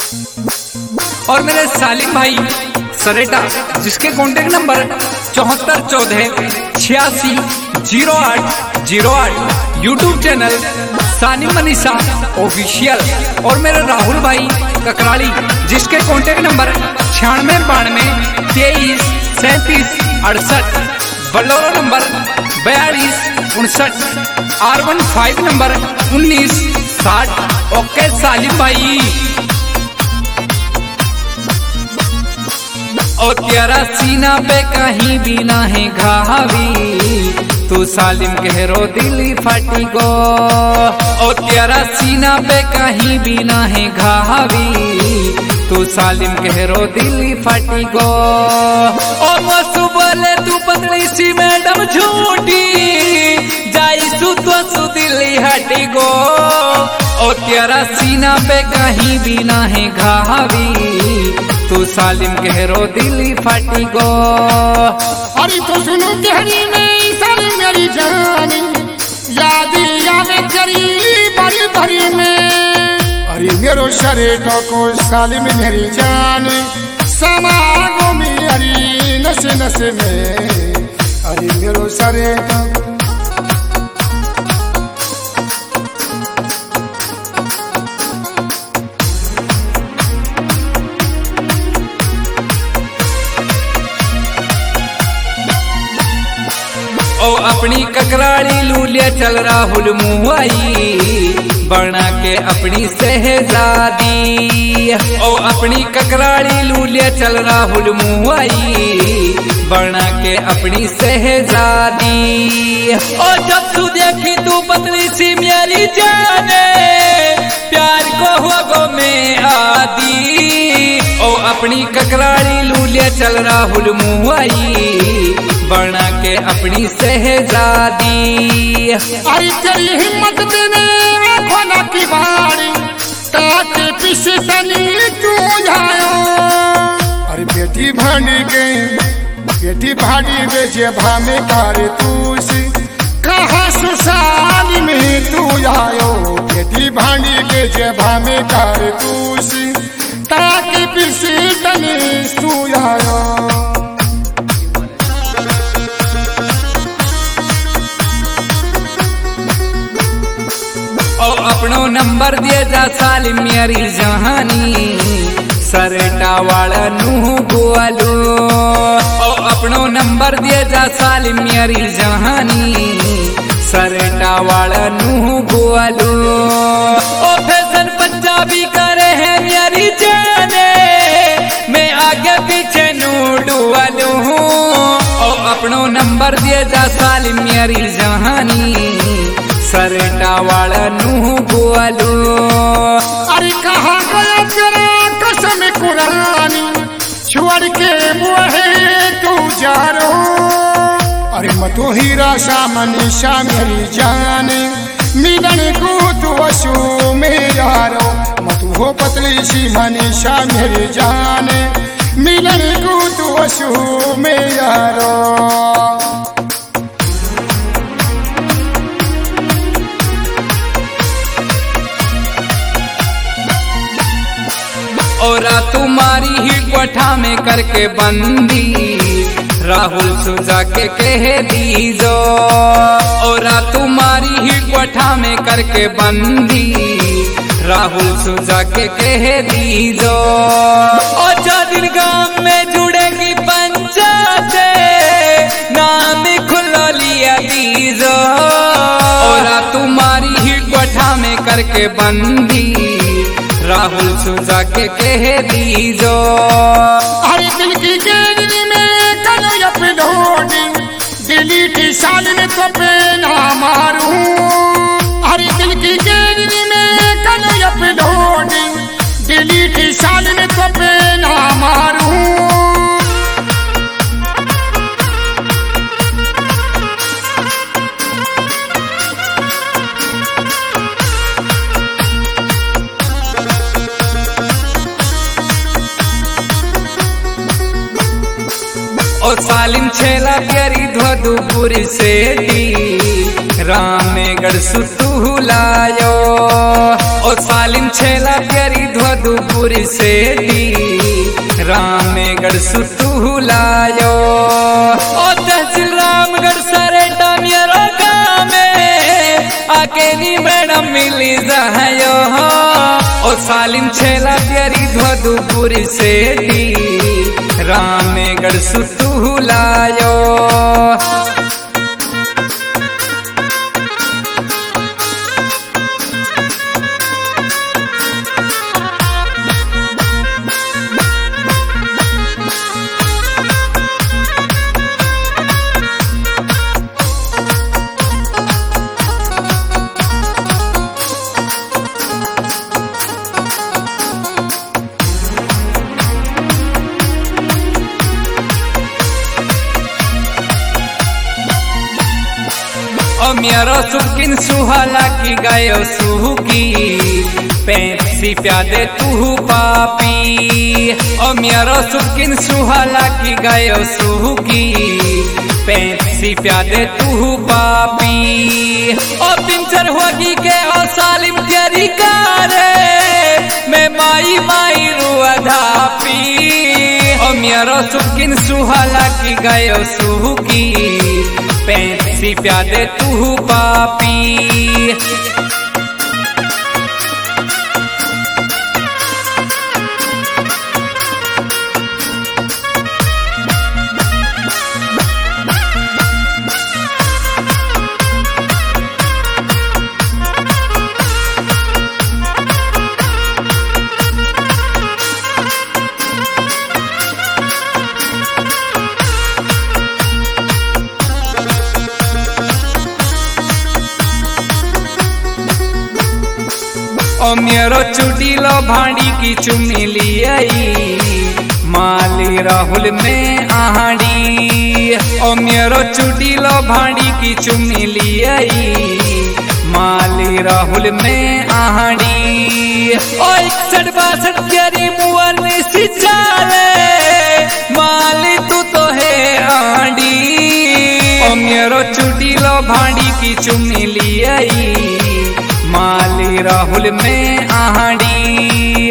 और मेरे सालिम भाई सरेटा जिसके contact number 7414860808, YouTube channel Sanim Manisha official. और मेरे राहुल भाई ककराली जिसके contact number 9692233768, Bolero number 4259, R15 number 1960। Okay Salim भाई। और तेरा सीना पे कहीं भी ना है घावी, तू सालिम गहरो दिली फाटी गो। और तेरा सीना पे कहीं भी ना है घावी, तू सालिम गहरो दिली फाटी गो। और वो सुबह तू पतली सी मैडम झूठी जाई सु तो सु दिली हटी गो। और तेरा सीना पे कहीं भी ना है घावी, तू सालिम गहरो दिली फाटी गो। अरे तो सुनो गहरी में साली मेरी जानी, याद आवे करी बड़ी भरी में। अरे मेरो शरीर को साली में मेरी जानी, समागो में अरे नशे नशे में। अरे मेरो शरीर ओ अपनी ककराली लूलिया चल राहुल मुआई बना के अपनी शहजादी। ओ अपनी ककराली लूलिया चल राहुल मुआई बना के अपनी शहजादी। ओ जब तू देखी तू पतली सी मेरी जाने, प्यार को हुआ गो में आदी। ओ अपनी ककराली लूलिया चल राहुल मुआई बना के अपनी शहजादी। अरे तेरी हिम्मत देने खोला की बारी, ताके पीछे तनी तू जायो। अरे बेटी भाड़ी गई, बेटी भाड़ी बेचे भामे करे तू सी, कहाँ सुसाल में तू आयो। बेटी भाड़ी बेचे भामे करे तू सी, ताके पीछे तनी तू आयो। ओ अपनो नंबर दिए जा सालिम मेरी जहानी, सरेटा वाला नूह गोवालो। ओ अपनो नंबर दिए जा सालिम मेरी जहानी, सरेटा वाला नूह गोवालो। ओ फैशन पंजाबी करे है मेरी जाने, मैं आगे पीछे नूडू वालू हूँ। ओ अपनो नंबर दिए जा सालिम मेरी जहानी, सरेटा वाला नूह गोवालो। अरे कहाँ गया तेरा कसम कुरानी, छोड़ के मुहे तू जा रो। अरे मतो हीरा सा मनीषा मेरी जाने, मिलन को तू अशु में यारो। मतो हो पतली सी मनीषा मेरी जाने, मिलन को तू अशु में यारो। और तुम्हारी ही कोठा में करके बंदी, राहुल सुजा के कह दीजो। और तुम्हारी ही कोठा में करके बंदी, राहुल सुजा के कह दीजो। और जो दिन गांव में जुड़ेगी पंचायत, नाम खुला लिया दीजो। और तुम्हारी ही कोठा में करके बंदी, राहुल सुजा के कह दीजो। अरे दिल की गैलरी में कलो अपलोडी, दिली की साल में तो पे ना मारूं। अरे दिल की गैलरी में कलो अपलोडी, दिली की साल में तो पे ना मारूं। और सालिम छेला प्यारी ध्वदुपुर से रामेगढ़ सुतु लायो। और सालिम छेला प्यारी ध्वद मधुपुर से रामगढ़ सुतू लायो ओ तहसील रामगढ़ सरेटा मेरा गाँव में अकेली मैडम मिली जायो ओ सालिम छेला प्यारी मधुपुर से रामगढ़ सुतू लायो। ओ मेरा सुकिन सुहाला की गायो सुकी पेप्सी प्यादे तू पापी ओ मेरा सुकिन सुहाला की गायो सुकी पेप्सी प्यादे तू पापी ओ पिंचर होगी के ओ सालिम तेरी कारे मैं माई माई रुआ धापी ओ मेरा सुकिन सुहाला की गायो सुकी पेप्सी प्यादे तू पापी। ओ मेरो चुड़ीलो भांडी की चुमिली आई माली राहुल में आहाड़ी ओ मेरो चुड़ीलो भांडी की चुमिली आई माली राहुल में आहाड़ी ओ 61-62 प्यारी मुअर में सिचाले माली तू तो है आंडी ओ मेरो चुड़ीलो भांडी की चुमिली आई माली राहुल में आहाड़ी।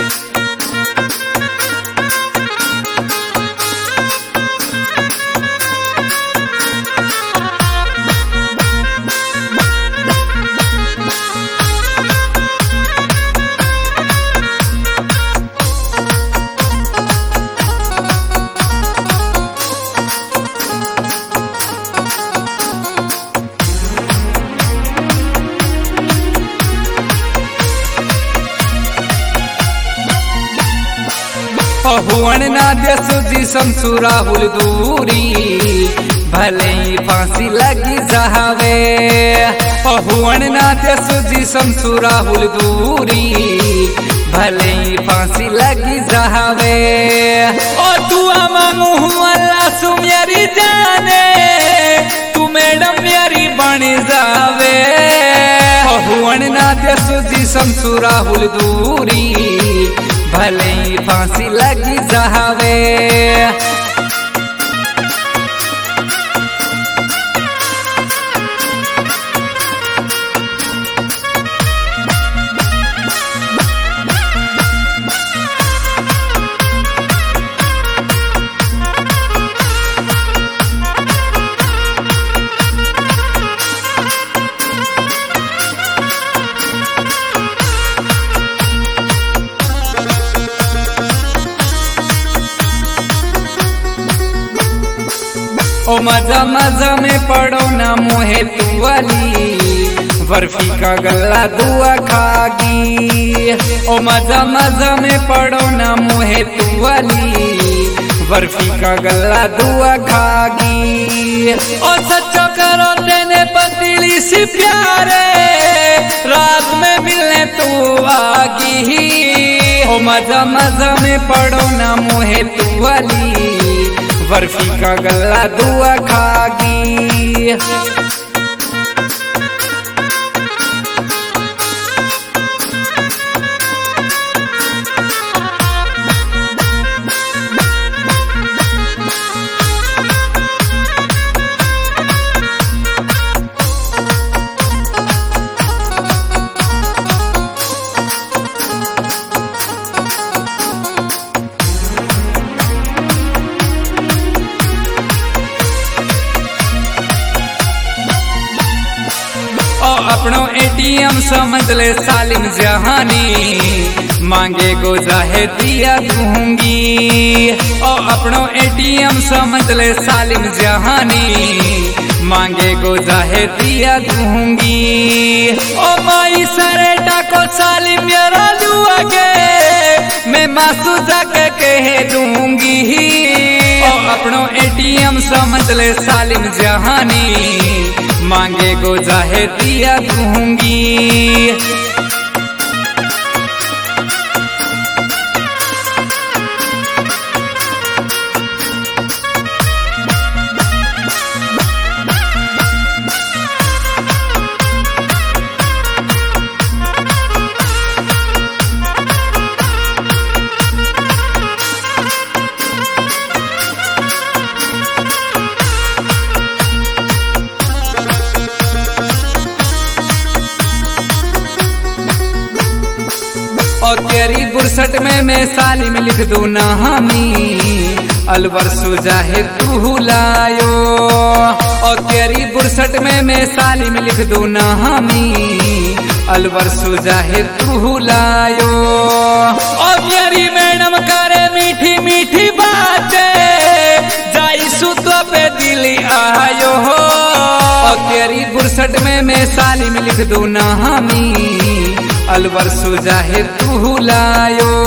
हुवन ना सुजी शमसू राहुल दूरी भले ही फांसी लगी जावे हुवन ना सुजी शमसू राहुल दूरी भले ही फांसी लगी जावे ओ दुआ मांगू अल्लाह सु मेरी जाने तू मैडम मेरी बन जावे हुवन ना सुजी शमसू राहुल दूरी भले ही फांसी लगी जावे। ओ मजा मजा में पड़ो ना मोहे तू वाली बर्फी का गल्ला दुआ खागी ओ मजा मजा में पड़ो ना मोहे तू वाली बर्फी का गल्ला दुआ खागी ओ सच्चो करो तेने पतली सी प्यारे रात में मिलने तू आगी ओ मजा मजा में पड़ो ना मोहे तू वाली बर्फी का गल्ला दुआ खागी। एटीएम समझ ले सालिम जहानी, मांगे गो जाहे दिया दूंगी। ओ अपनो एटीएम समझ ले सालिम जहानी, मांगे गो जाहे दिया दूंगी। ओ माई सरेटा को सालिम मेरा लुआगे, मैं मासू जाके कह दूंगी। ओ अपनो एटीएम समझ ले सालिम जहानी, मांगे गो जाहे दिया दूंगी। और तेरी बुरसट में मैं सालिम लिख दूं नामी, अलवर सुजाहे तू लायो। और तेरी बुरसट में मैं सालिम लिख दूं नामी, अलवर सुजाहे तू लायो। और तेरी मैडम करे मीठी मीठी बातें, जाई सुतो पे दिली आयो। और तेरी बुरसट में मैं सालिम लिख दूं नामी, अलवर सुजाहे तू लायो।